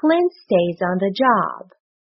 Clint stays on the job.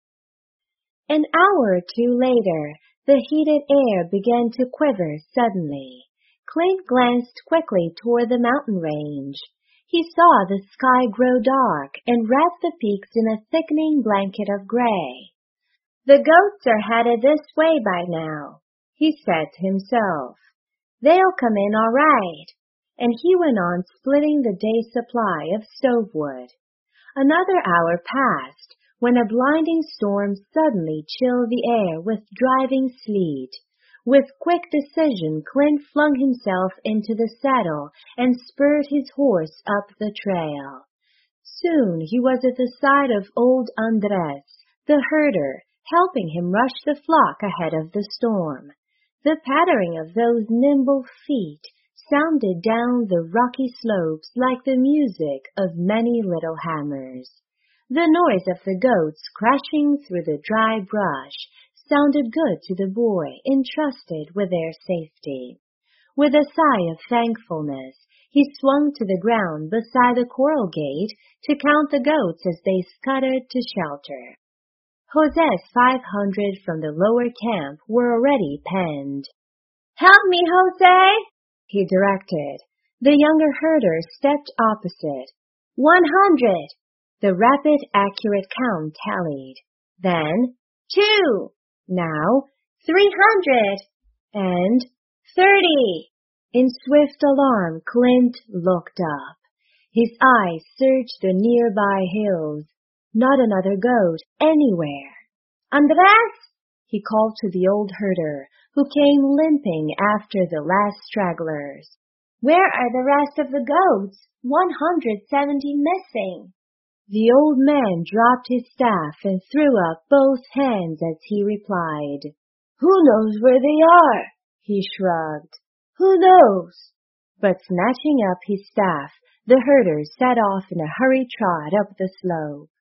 An hour or two later, the heated air began to quiver suddenly. Clint glanced quickly toward the mountain range. He saw the sky grow dark and wrap the peaks in a thickening blanket of gray. "The goats are headed this way by now," he said to himself. "They'll come in all right." And he went on splitting the day's supply of stove wood. Another hour passed when a blinding storm suddenly chilled the air with driving sleet. With quick decision, Clint flung himself into the saddle and spurred his horse up the trail. Soon he was at the side of old Andres, the herder, helping him rush the flock ahead of the storm. The pattering of those nimble feet sounded down the rocky slopes like the music of many little hammers. The noise of the goats crashing through the dry brush sounded good to the boy entrusted with their safety. With a sigh of thankfulness, he swung to the ground beside the coral gate to count the goats as they scuttered to shelter. José's 500 from the lower camp were already penned. "Help me, José," he directed. The younger herder stepped opposite. 100. The rapid, accurate count tallied. Then 2. Now 300. And 30. In swift alarm, Clint looked up. His eyes searched the nearby hills. Not another goat anywhere. "Andrés!" he called to the old herder, who came limping after the last stragglers. "Where are the rest of the goats? 170 missing." The old man dropped his staff and threw up both hands as he replied. "Who knows where they are?" he shrugged. "Who knows?" But snatching up his staff, the herder set off in a hurried trot up the slope.